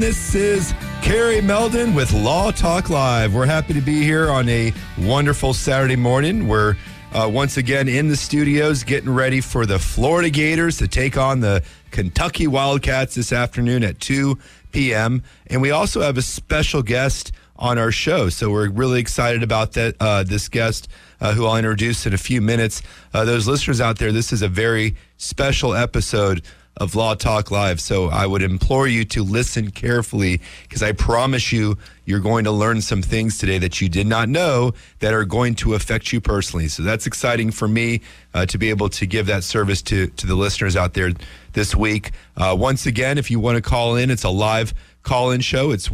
This is Carrie Meldon with Law Talk Live. We're happy to be here on a wonderful Saturday morning. We're once again in the studios getting ready for the Florida Gators to take on the Kentucky Wildcats this afternoon at 2 p.m. And we also have a special guest on our show. So we're really excited about that. This guest who I'll introduce in a few minutes. Those listeners out there, this is a very special episode of Law Talk Live. So I would implore you to listen carefully, because I promise you, you're going to learn some things today that you did not know that are going to affect you personally. So that's exciting for me to be able to give that service to the listeners out there this week. Once again, if you want to call in, it's a live call-in show. It's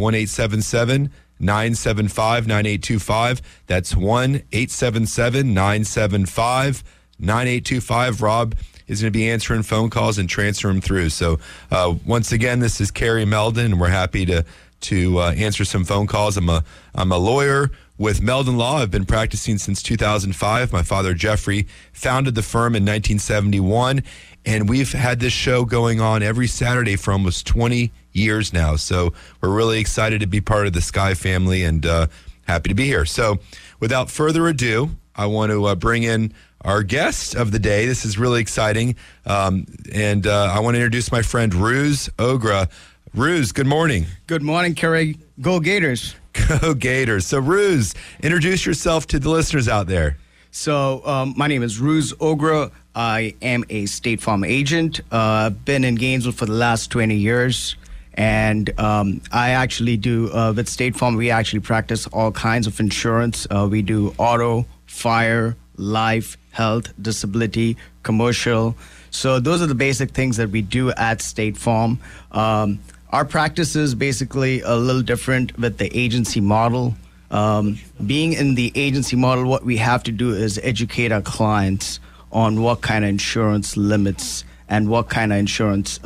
1-877-975-9825. That's 1-877-975-9825. Rob is going to be answering phone calls and transferring them through. So once again, this is Carrie Meldon, and we're happy to answer some phone calls. I'm a lawyer with Meldon Law. I've been practicing since 2005. My father, Jeffrey, founded the firm in 1971, and we've had this show going on every Saturday for almost 20 years now. So we're really excited to be part of the Sky family and happy to be here. So without further ado, I want to bring in our guest of the day. This is really exciting. And I want to introduce my friend Ruz Ogra. Ruz, good morning. Good morning, Kerry. Go Gators. Go Gators. So Ruz, introduce yourself to the listeners out there. So my name is Ruz Ogra. I am a State Farm agent. I've been in Gainesville for the last 20 years. And I actually do, with State Farm, we actually practice all kinds of insurance. We do auto, fire, life, health, disability, commercial. So those are the basic things that we do at State Farm. Our practice is basically a little different with the agency model. Being in the agency model, what we have to do is educate our clients on what kind of insurance limits and what kind of insurance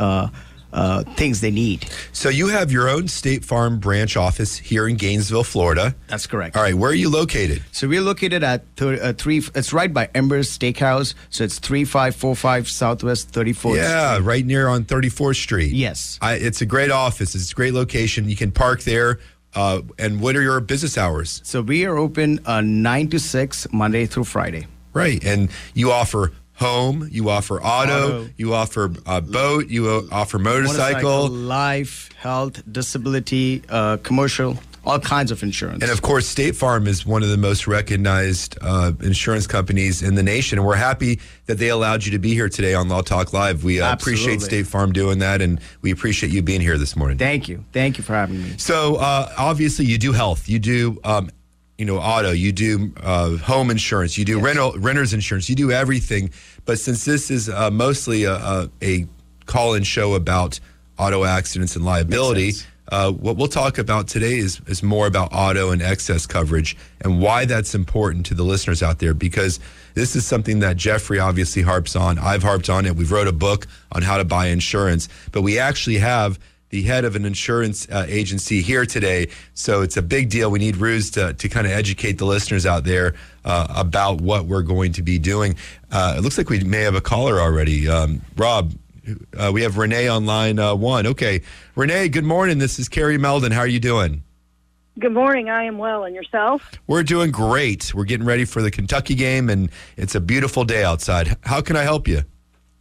things they need. So you have your own State Farm branch office here in Gainesville, Florida. That's correct. All right, where are you located? So we're located at it's right by Embers Steakhouse. So it's 3545 Southwest 34th Street. Yeah, right near on 34th Street. Yes. It's a great office. It's a great location. You can park there. And what are your business hours? So we are open 9 to 6, Monday through Friday. Right. And you offer home, you offer auto, you offer boat, you offer motorcycle, life, health, disability, commercial, all kinds of insurance. And of course, State Farm is one of the most recognized insurance companies in the nation. And we're happy that they allowed you to be here today on Law Talk Live. We appreciate State Farm doing that, and we appreciate you being here this morning. Thank you. Thank you for having me. So obviously you do health, you do auto, you do home insurance, you do renter's insurance, you do everything. But since this is mostly a call-in show about auto accidents and liability, what we'll talk about today is more about auto and excess coverage and why that's important to the listeners out there, because this is something that Jeffrey obviously harps on. I've harped on it. We've wrote a book on how to buy insurance, but we actually have the head of an insurance agency here today. So it's a big deal. We need Ruz to kind of educate the listeners out there about what we're going to be doing. It looks like we may have a caller already. Rob, we have Renee on line one. Okay. Renee, good morning. This is Carrie Meldon. How are you doing? Good morning. I am well. And yourself? We're doing great. We're getting ready for the Kentucky game, and it's a beautiful day outside. How can I help you?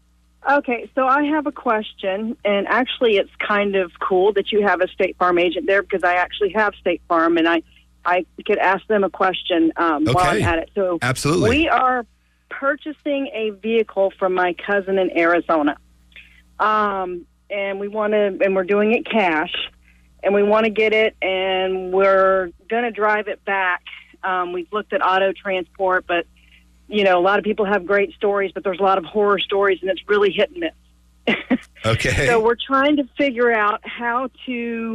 Okay, so I have a question, and actually it's kind of cool that you have a State Farm agent there, because I actually have State Farm, and I could ask them a question while I'm at it. So absolutely. We are purchasing a vehicle from my cousin in Arizona, and we're doing it cash, and we want to get it, and we're going to drive it back. We've looked at auto transport, but a lot of people have great stories, but there's a lot of horror stories, and it's really hit and miss. Okay. So we're trying to figure out how to,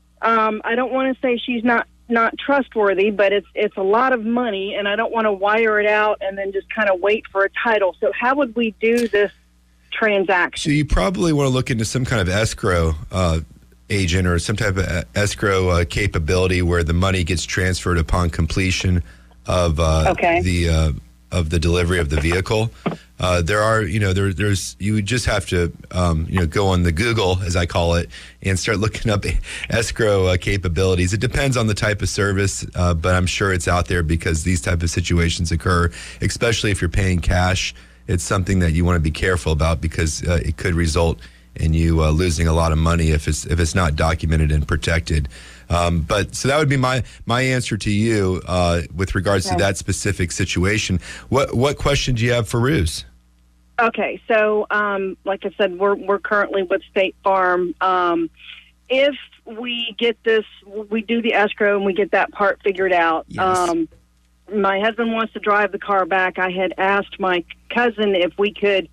I don't want to say she's not trustworthy, but it's a lot of money, and I don't want to wire it out and then just kind of wait for a title. So how would we do this transaction? So you probably want to look into some kind of escrow agent or some type of escrow capability where the money gets transferred upon completion of the delivery of the vehicle. there are, there's you would just have to, go on the Google, as I call it, and start looking up escrow capabilities. It depends on the type of service, but I'm sure it's out there because these type of situations occur, especially if you're paying cash. It's something that you want to be careful about because it could result in you losing a lot of money if it's not documented and protected. But so that would be my answer to you with regards to that specific situation. What question do you have for Ruse? Okay, so like I said, we're currently with State Farm. If we get this, we do the escrow and we get that part figured out. Yes. My husband wants to drive the car back. I had asked my cousin if we could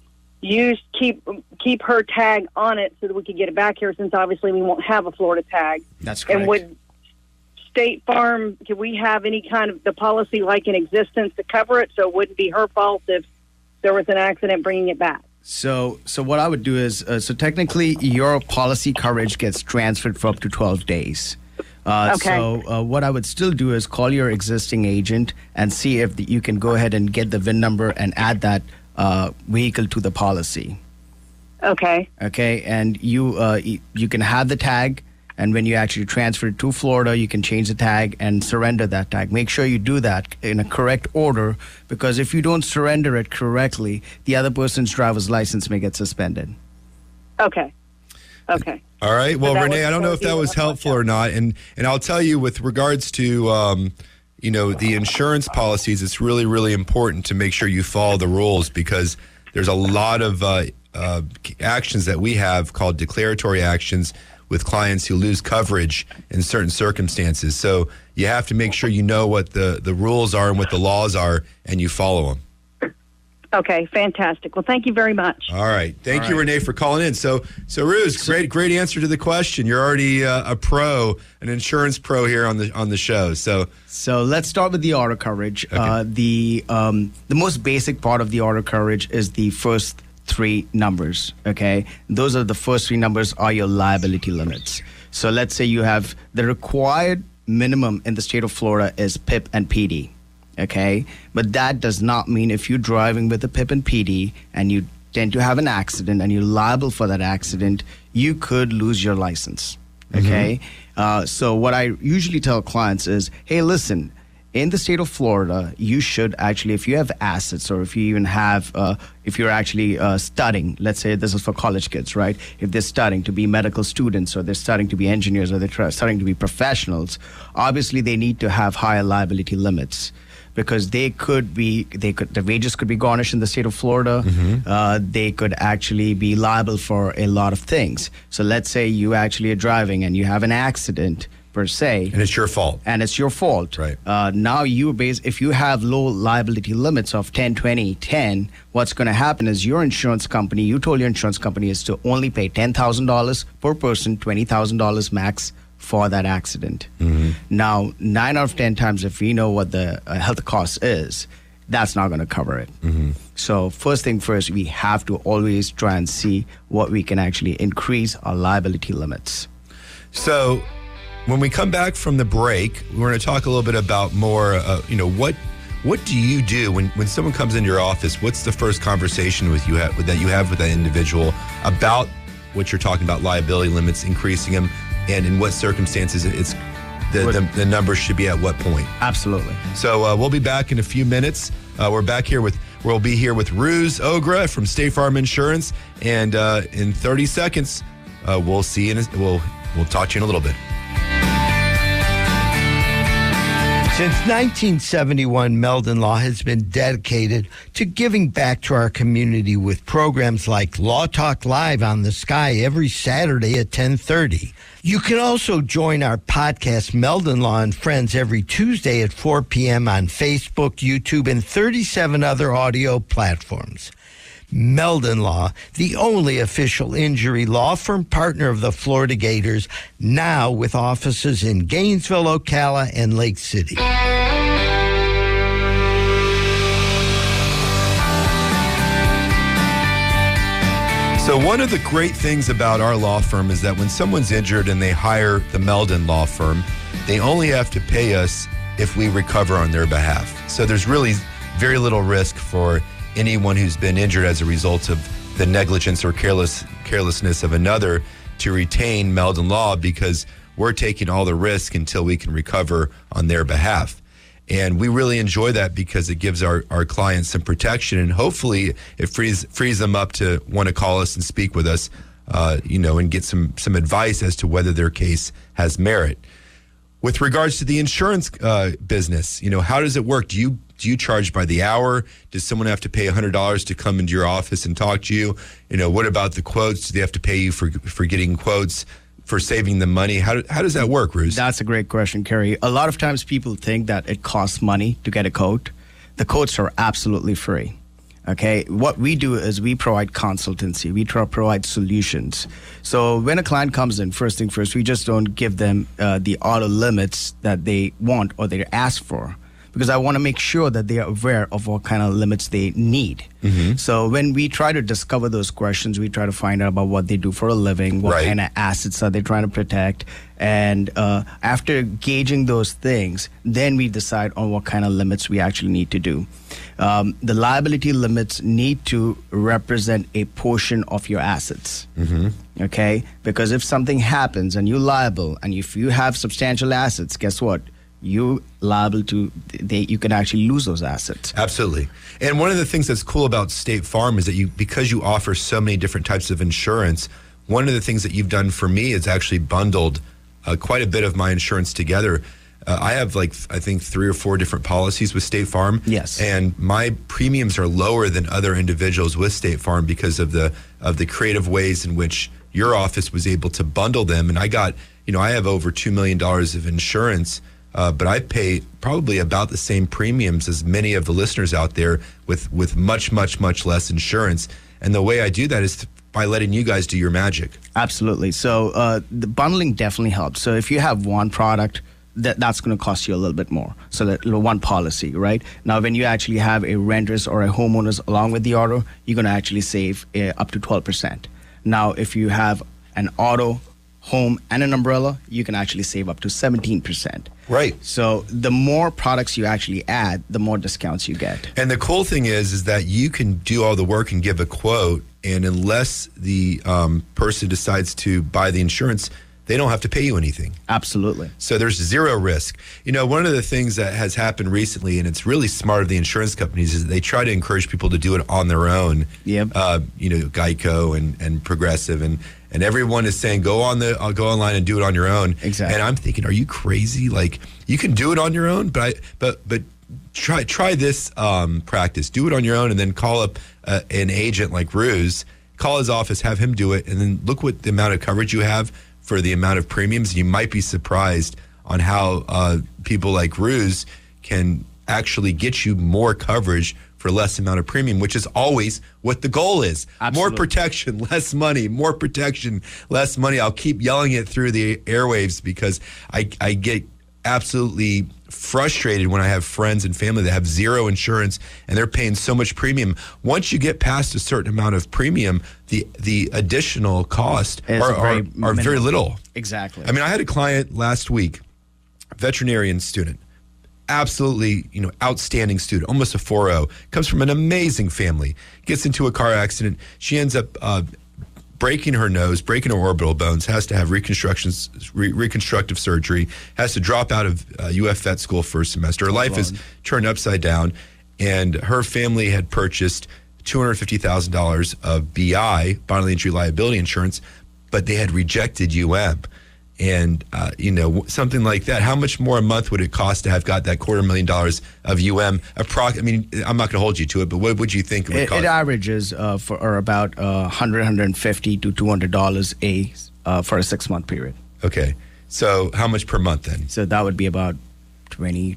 keep her tag on it so that we could get it back here, since obviously we won't have a Florida tag. That's correct. And would State Farm, could we have any kind of the policy like in existence to cover it so it wouldn't be her fault if there was an accident bringing it back? So what I would do is, so technically your policy coverage gets transferred for up to 12 days. Okay. So what I would still do is call your existing agent and see if you can go ahead and get the VIN number and add that vehicle to the policy. Okay. Okay, and you can have the tag, and when you actually transfer it to Florida, you can change the tag and surrender that tag. Make sure you do that in a correct order, because if you don't surrender it correctly, the other person's driver's license may get suspended. Okay. Okay. All right. Well, So Renee, I don't know if that was helpful or not. And I'll tell you, with regards to, the insurance policies, it's really, really important to make sure you follow the rules, because there's a lot of actions that we have called declaratory actions with clients who lose coverage in certain circumstances. So you have to make sure you know what the rules are and what the laws are, and you follow them. Okay, fantastic. Well, thank you very much. All right. Thank you, Renee, for calling in. So Ruse, great answer to the question. You're already a pro, an insurance pro here on the show. So let's start with the auto coverage. Okay. The most basic part of the auto coverage is the first three numbers. Okay, those are the first three numbers are your liability limits. So let's say you have the required minimum in the state of Florida is PIP and PD. Okay, but that does not mean if you're driving with a PIP and PD and you tend to have an accident and you're liable for that accident, you could lose your license. Okay, so what I usually tell clients is, hey, listen, in the state of Florida, you should actually, if you have assets, or if you even have, if you're actually studying, let's say this is for college kids, right? If they're studying to be medical students, or they're studying to be engineers, or they're studying to be professionals, obviously they need to have higher liability limits, because the wages could be garnished in the state of Florida. They could actually be liable for a lot of things. So let's say you actually are driving and you have an accident per se. And it's your fault. Right. Now if you have low liability limits of 10, 20, 10, what's going to happen is you told your insurance company is to only pay $10,000 per person, $20,000 max for that accident. Now, 9 out of 10 times, if we know what the health cost is, that's not going to cover it. So first thing first, we have to always try and see what we can actually increase our liability limits. So when we come back from the break, we're going to talk a little bit about more, what do you do when someone comes into your office? What's the first conversation that you have with that individual about what you're talking about, liability limits, increasing them, and in what circumstances the number should be at what point? Absolutely. So we'll be back in a few minutes. We'll be here with Ruse Ogra from State Farm Insurance, and in 30 seconds, we'll see you. We'll talk to you in a little bit. Since 1971, Meldon Law has been dedicated to giving back to our community with programs like Law Talk Live on the Sky every Saturday at 10:30. You can also join our podcast, Meldon Law and Friends, every Tuesday at 4 p.m. on Facebook, YouTube, and 37 other audio platforms. Meldon Law, the only official injury law firm partner of the Florida Gators, now with offices in Gainesville, Ocala, and Lake City. So one of the great things about our law firm is that when someone's injured and they hire the Meldon Law Firm, they only have to pay us if we recover on their behalf. So there's really very little risk for anyone who's been injured as a result of the negligence or carelessness of another to retain Meldon Law, because we're taking all the risk until we can recover on their behalf. And we really enjoy that because it gives our clients some protection, and hopefully it frees them up to want to call us and speak with us, and get some advice as to whether their case has merit. With regards to the insurance business, how does it work? Do you charge by the hour? Does someone have to pay $100 to come into your office and talk to you? What about the quotes? Do they have to pay you for getting quotes, for saving them money? How does that work, Ruse? That's a great question, Kerry. A lot of times people think that it costs money to get a quote. The quotes are absolutely free. Okay, what we do is we provide consultancy. We provide solutions. So when a client comes in, first thing first, we just don't give them the auto limits that they want or they ask for, because I want to make sure that they are aware of what kind of limits they need. Mm-hmm. So when we try to discover those questions, we try to find out about what they do for a living, what kind of assets are they trying to protect. And after gauging those things, then we decide on what kind of limits we actually need to do. The liability limits need to represent a portion of your assets. Mm-hmm. Okay? Because if something happens and you're liable, and if you have substantial assets, guess what? You liable to, you can actually lose those assets. Absolutely. And one of the things that's cool about State Farm is that because you offer so many different types of insurance, one of the things that you've done for me is actually bundled quite a bit of my insurance together. I have I think 3 or 4 different policies with State Farm. Yes. And my premiums are lower than other individuals with State Farm because of the creative ways in which your office was able to bundle them. And I got, I have over $2 million of insurance, but I pay probably about the same premiums as many of the listeners out there with much, much, much less insurance. And the way I do that is by letting you guys do your magic. Absolutely. So the bundling definitely helps. So if you have one product, that's going to cost you a little bit more. So that one policy, right? Now, when you actually have a renter's or a homeowner's along with the auto, you're going to actually save up to 12%. Now, if you have an auto, home, and an umbrella, you can actually save up to 17%. Right. So the more products you actually add, the more discounts you get. And the cool thing is that you can do all the work and give a quote, and unless the person decides to buy the insurance, they don't have to pay you anything. Absolutely. So there's zero risk. One of the things that has happened recently, and it's really smart of the insurance companies, is that they try to encourage people to do it on their own. Yep. Geico and Progressive and everyone is saying go online and do it on your own. Exactly. And I'm thinking, are you crazy? Like, you can do it on your own, but try this practice. Do it on your own, and then call up an agent like Ruse. Call his office, have him do it, and then look what the amount of coverage you have for the amount of premiums. You might be surprised on how people like Ruse can actually get you more coverage for less amount of premium, which is always what the goal is. Absolutely. More protection, less money, more protection, less money. I'll keep yelling it through the airwaves because I get absolutely frustrated when I have friends and family that have zero insurance and they're paying so much premium. Once you get past a certain amount of premium, the additional cost are very little. Exactly. I mean, I had a client last week, veterinarian student, absolutely, outstanding student, almost a 4.0, comes from an amazing family, gets into a car accident. She ends up breaking her nose, breaking her orbital bones, has to have reconstructive surgery, has to drop out of UF Vet School for a semester. Her life is turned upside down, and her family had purchased $250,000 of BI, bodily injury liability insurance, but they had rejected UM. And, something like that. How much more a month would it cost to have got that $250,000 of UM? I mean, I'm not going to hold you to it, but what would you think it would cost? It averages for about $100, $150 to $200 for a 6-month period. Okay. So how much per month then? So that would be about $20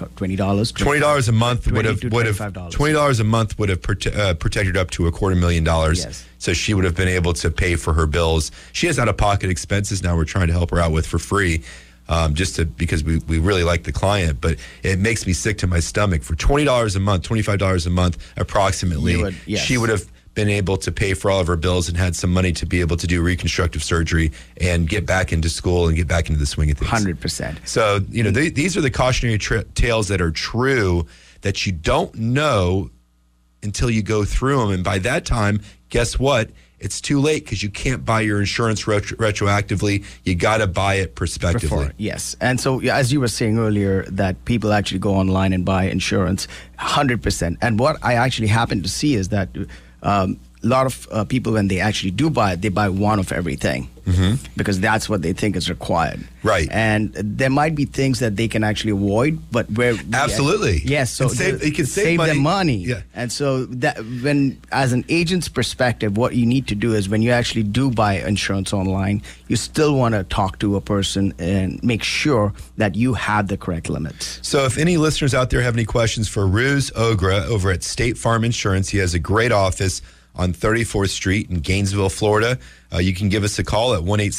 $20 a month would have $20 a month would have protected up to $250,000. Yes. So she would have been able to pay for her bills. She has out-of-pocket expenses now we're trying to help her out with for free, because we really like the client. But it makes me sick to my stomach. For $20 a month, $25 a month approximately, she would have been able to pay for all of her bills and had some money to be able to do reconstructive surgery and get back into school and get back into the swing of things. 100%. So, these are the cautionary tales that are true that you don't know until you go through them. And by that time, guess what? It's too late because you can't buy your insurance retroactively. You got to buy it prospectively. Yes. And so, as you were saying earlier, that people actually go online and buy insurance 100%. And what I actually happen to see is that a lot of people, when they actually do buy it, they buy one of everything because that's what they think is required. Right. And there might be things that they can actually avoid, but where absolutely, yes. So you can save them money. Yeah. And so that when, as an agent's perspective, what you need to do is when you actually do buy insurance online, you still want to talk to a person and make sure that you have the correct limits. So if any listeners out there have any questions for Ruz Ogra over at State Farm Insurance, he has a great office on 34th Street in Gainesville, Florida. You can give us a call at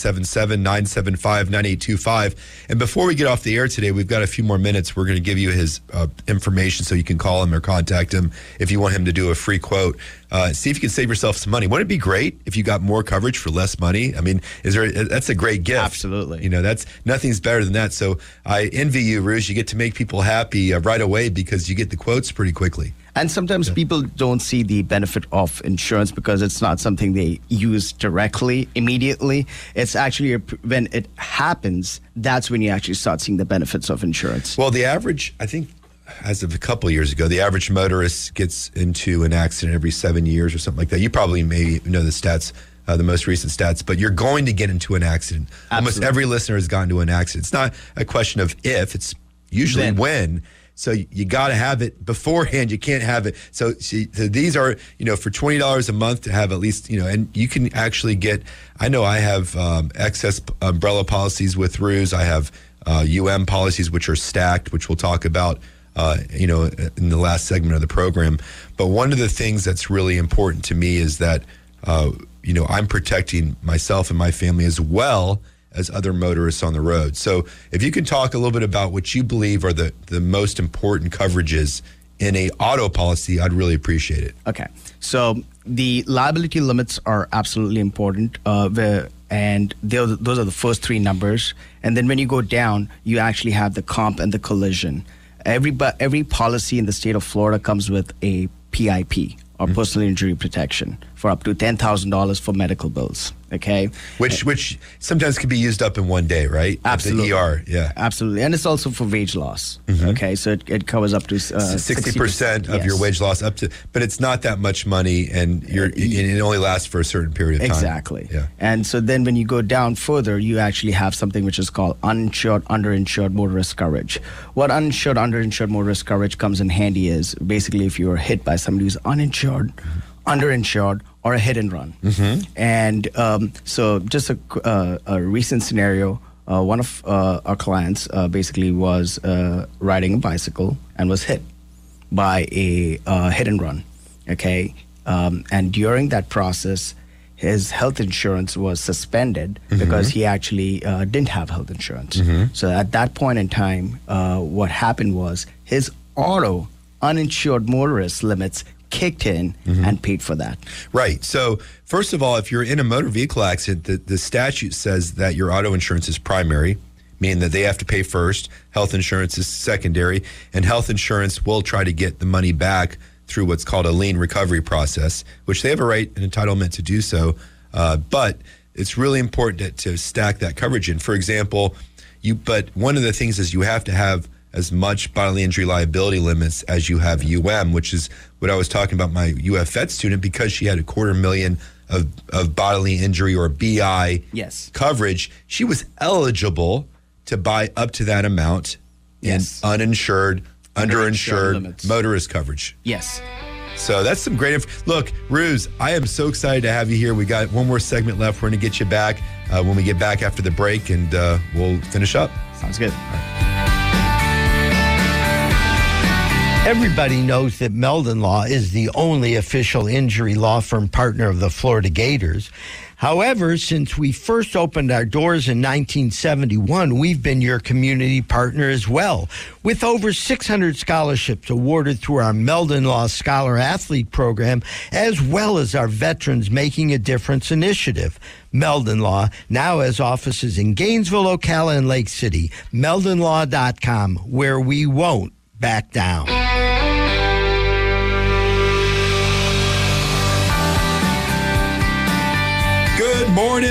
1-877-975-9825. And before we get off the air today, we've got a few more minutes. We're going to give you his information so you can call him or contact him if you want him to do a free quote. See if you can save yourself some money. Wouldn't it be great if you got more coverage for less money? I mean, that's a great gift. Absolutely. You know, nothing's better than that. So I envy you, Ruz. You get to make people happy right away because you get the quotes pretty quickly. And sometimes people don't see the benefit of insurance because it's not something they use directly, immediately. It's actually when it happens, that's when you actually start seeing the benefits of insurance. Well, the average, I think, as of a couple of years ago, the average motorist gets into an accident every 7 years or something like that. You probably may know the stats, the most recent stats, but you're going to get into an accident. Absolutely. Almost every listener has gotten to an accident. It's not a question of if, it's usually when. So you got to have it beforehand. You can't have it. So these are, for $20 a month to have at least, and you can actually get, I know I have excess umbrella policies with Ruz. I have policies, which are stacked, which we'll talk about, in the last segment of the program. But one of the things that's really important to me is that, I'm protecting myself and my family as well as other motorists on the road. So if you can talk a little bit about what you believe are the most important coverages in a auto policy, I'd really appreciate it. Okay. So the liability limits are absolutely important. And those are the first three numbers. And then when you go down, you actually have the comp and the collision. Every policy in the state of Florida comes with a PIP, or personal injury protection, for up to $10,000 for medical bills. Okay, which sometimes can be used up in one day, right? Absolutely. At the ER, yeah, absolutely, and it's also for wage loss. Okay, so it covers up to 60% of your wage loss, up to, but it's not that much money, and it only lasts for a certain period of time. Exactly. Yeah, and so then when you go down further, you actually have something which is called uninsured, underinsured motorist coverage. What uninsured, underinsured motorist coverage comes in handy is basically if you are hit by somebody who's uninsured, underinsured, or a hit and run. And so just a recent scenario, one of our clients basically was riding a bicycle and was hit by a hit and run. Okay. And during that process, his health insurance was suspended because he actually didn't have health insurance. So at that point in time, what happened was his auto uninsured motorist limits kicked in and paid for that. Right. So first of all, if you're in a motor vehicle accident, the statute says that your auto insurance is primary, meaning that they have to pay first. Health insurance is secondary, and health insurance will try to get the money back through what's called a lien recovery process, which they have a right and entitlement to do so. But it's really important to stack that coverage in. For example, but one of the things is you have to have as much bodily injury liability limits as you have which is what I was talking about my UF vet student, because she had $250,000 of bodily injury or BI coverage. She was eligible to buy up to that amount in uninsured, underinsured motorist coverage. Yes. So that's some great Look, Ruz, I am so excited to have you here. We got one more segment left. We're going to get you back when we get back after the break, and we'll finish up. Sounds good. Everybody knows that Meldon Law is the only official injury law firm partner of the Florida Gators. However, since we first opened our doors in 1971, we've been your community partner as well. With over 600 scholarships awarded through our Meldon Law Scholar Athlete Program, as well as our Veterans Making a Difference initiative. Meldon Law now has offices in Gainesville, Ocala, and Lake City. MEldonLaw.com, where we won't back down.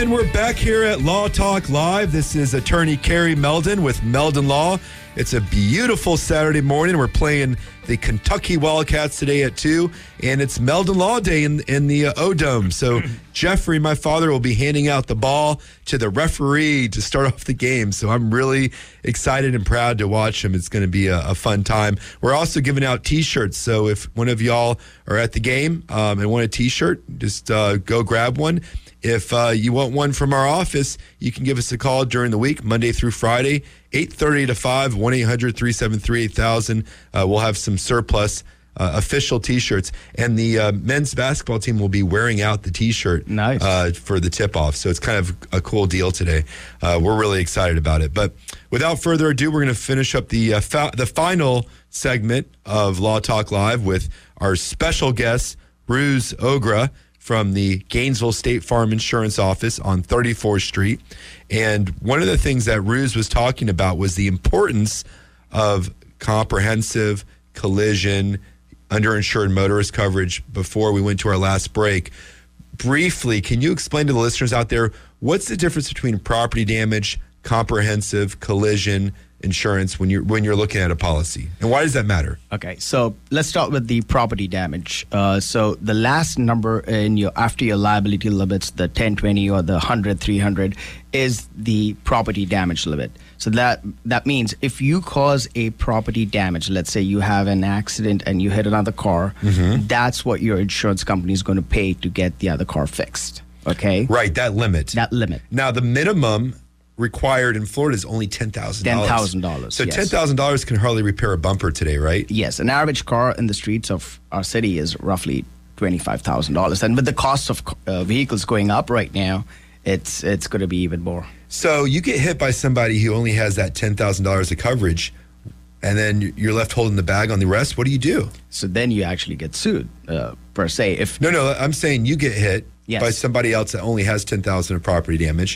And we're back here at Law Talk Live. This is attorney Carrie Meldon with Meldon Law. It's a beautiful Saturday morning. We're playing the Kentucky Wildcats today at 2, and it's Meldon Law Day in the O-Dome. So Jeffrey, my father, will be handing out the ball to the referee to start off the game. So I'm really excited and proud to watch him. It's going to be a fun time. We're also giving out T-shirts. So if one of y'all are at the game and want a T-shirt, just go grab one. If you want one from our office, you can give us a call during the week, Monday through Friday, 8:30 to 5, 1-800-373-8000. We'll have some surplus official T-shirts. And the men's basketball team will be wearing out the T-shirt for the tip-off. So it's kind of a cool deal today. We're really excited about it. But without further ado, we're going to finish up the final segment of Law Talk Live with our special guest, Ruz Ogra, from the Gainesville State Farm Insurance Office on 34th Street. And one of the things that Ruz was talking about was the importance of comprehensive collision, underinsured motorist coverage before we went to our last break. Briefly, can you explain to the listeners out there, what's the difference between property damage, comprehensive collision insurance when you're looking at a policy, and why does that matter? Okay, so let's start with the property damage. So the last number after your liability limits, the 1020 or the 100, 300, is the property damage limit. So that means if you cause a property damage, let's say you have an accident and you hit another car, that's what your insurance company is going to pay to get the other car fixed. Okay, right, that limit. Now the minimum required in Florida is only $10,000. $10,000. So $10,000 can hardly repair a bumper today, right? Yes, an average car in the streets of our city is roughly $25,000, and with the cost of vehicles going up right now, it's going to be even more. So you get hit by somebody who only has that $10,000 of coverage, and then you're left holding the bag on the rest. What do you do? So then you actually get sued, per se. No, I'm saying you get hit Yes. by somebody else that only has $10,000 of property damage.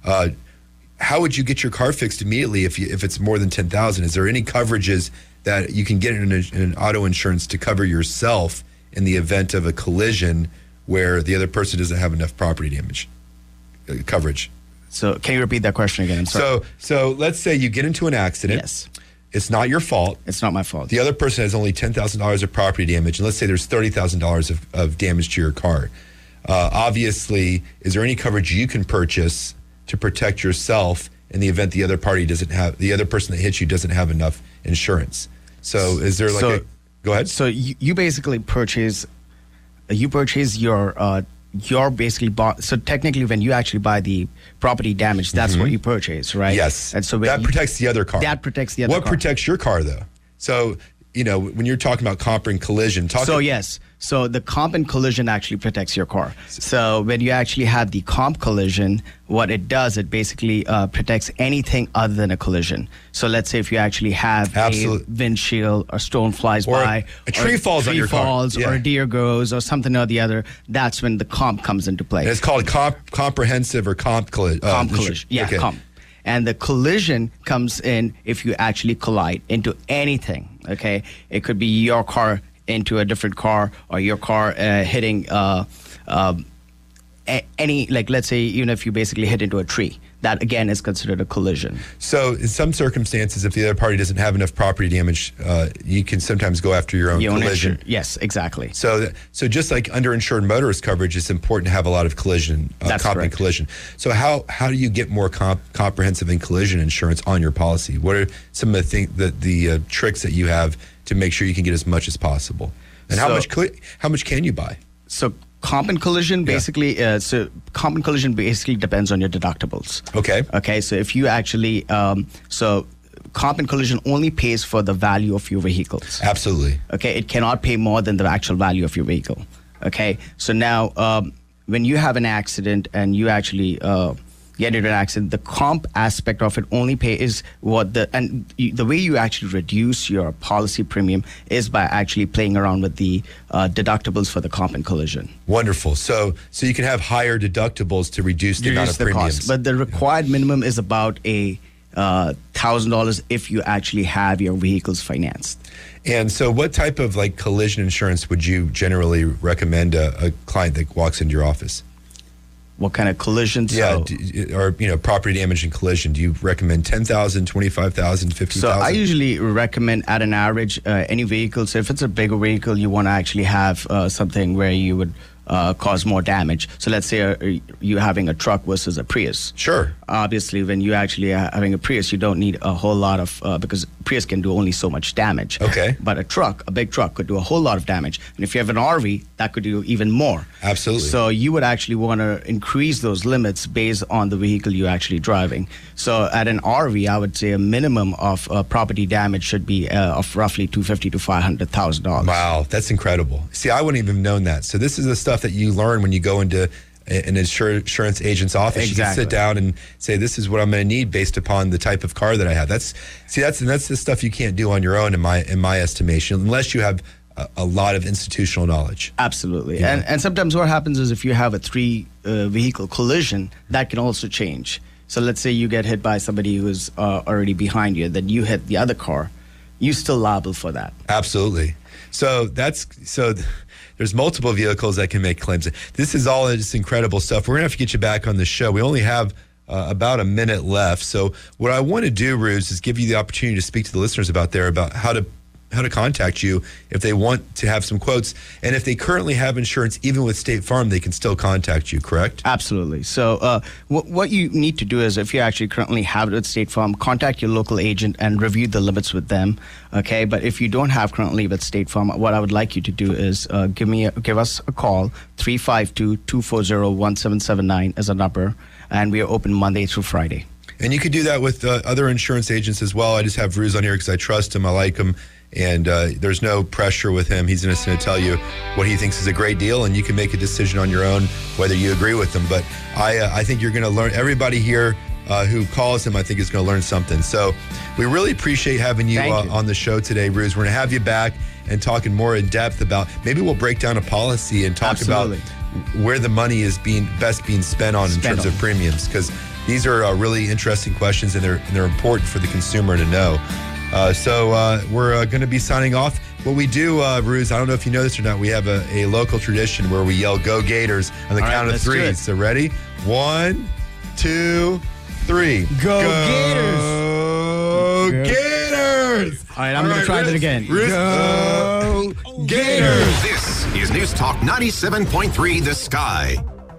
How would you get your car fixed immediately if it's more than $10,000? Is there any coverages that you can get in an auto insurance to cover yourself in the event of a collision where the other person doesn't have enough property damage coverage? So can you repeat that question again? So let's say you get into an accident. Yes. It's not your fault. It's not my fault. The other person has only $10,000 of property damage, and let's say there's $30,000 of damage to your car. Obviously, is there any coverage you can purchase to protect yourself in the event the other person that hits you doesn't have enough insurance? So is there go ahead. So you basically purchase your basically bought. So technically, when you actually buy the property damage, that's what you purchase, right? Yes. And so that protects the other car. That protects the other car. What protects your car though? So when you're talking about comp and collision, So the comp and collision actually protects your car. So when you actually have the comp collision, what it does, it basically protects anything other than a collision. So let's say if you actually have a windshield, or stone flies by, a tree falls on your car, or a deer goes, or something or the other, that's when the comp comes into play. And it's called comprehensive or comp collision. Comp collision, okay. Comp. And the collision comes in if you actually collide into anything, okay? It could be your car into a different car, or your car hitting any, like let's say, even if you basically hit into a tree, that again is considered a collision. So in some circumstances, if the other party doesn't have enough property damage, you can sometimes go after your own collision. Yes, exactly. So just like underinsured motorist coverage, it's important to have a lot of collision, comp and collision. So how do you get more comprehensive and collision insurance on your policy? What are some of the tricks that you have to make sure you can get as much as possible? And how much can you buy? So comp and collision basically, comp and collision basically depends on your deductibles. Okay. So if you actually, comp and collision only pays for the value of your vehicles. Absolutely. Okay. It cannot pay more than the actual value of your vehicle. Okay. So now, when you have an accident and you actually get into an accident, the comp aspect of it only pay is the way you actually reduce your policy premium is by actually playing around with the deductibles for the comp and collision. Wonderful. So you can have higher deductibles to reduce the amount of premiums. Cost. But the required minimum is about $1,000 if you actually have your vehicles financed. And so what type of collision insurance would you generally recommend a client that walks into your office? what kind of collision. Yeah, So, or property damage and collision. Do you recommend 10,000, 25,000, 50,000? so I usually recommend at an average any vehicle. So if it's a bigger vehicle, you want to actually have something where you would cause more damage. So let's say you're having a truck versus a Prius. Sure. Obviously, when you actually are having a Prius, you don't need a whole lot of because Prius can do only so much damage. Okay. But a big truck, could do a whole lot of damage. And if you have an RV, that could do even more. Absolutely. So you would actually want to increase those limits based on the vehicle you're actually driving. So at an RV, I would say a minimum of property damage should be of roughly $250,000 to $500,000. Wow, that's incredible. See, I wouldn't even have known that. So this is the stuff that you learn when you go into an insurance agent's office. Exactly. You can sit down and say, this is what I'm going to need based upon the type of car that I have. That's the stuff you can't do on your own in my estimation, unless you have a lot of institutional knowledge. Absolutely. Yeah. And sometimes what happens is if you have a three vehicle collision, that can also change. So let's say you get hit by somebody who's already behind you, then you hit the other car, you're still liable for that. Absolutely. So there's multiple vehicles that can make claims. This is all just incredible stuff. We're going to have to get you back on the show. We only have about a minute left. So what I want to do, Ruse, is give you the opportunity to speak to the listeners about how to contact you if they want to have some quotes. And if they currently have insurance, even with State Farm, they can still contact you, correct? Absolutely. So what you need to do is, if you actually currently have it at State Farm, contact your local agent and review the limits with them. Okay. But if you don't have currently with State Farm, what I would like you to do is give us a call. 352-240-1779 is a number. And we are open Monday through Friday. And you could do that with other insurance agents as well. I just have Ruse on here because I trust him. I like him. And there's no pressure with him. He's just going to tell you what he thinks is a great deal, and you can make a decision on your own whether you agree with him. But I think you're going to learn. Everybody here who calls him, I think, is going to learn something. So we really appreciate having you, on the show today, Ruse. We're going to have you back and talking more in depth about, maybe we'll break down a policy and talk about where the money is best being spent on in terms of premiums, because these are really interesting questions, and they're important for the consumer to know. So we're going to be signing off. What we do, Ruse, I don't know if you know this or not, we have a local tradition where we yell "Go Gators" on the count of three. So ready? 1, 2, 3. Go Gators! Go Gators! All right, I'm going to try that again. Ruse, Go Gators! This is News Talk 97.3 The Sky.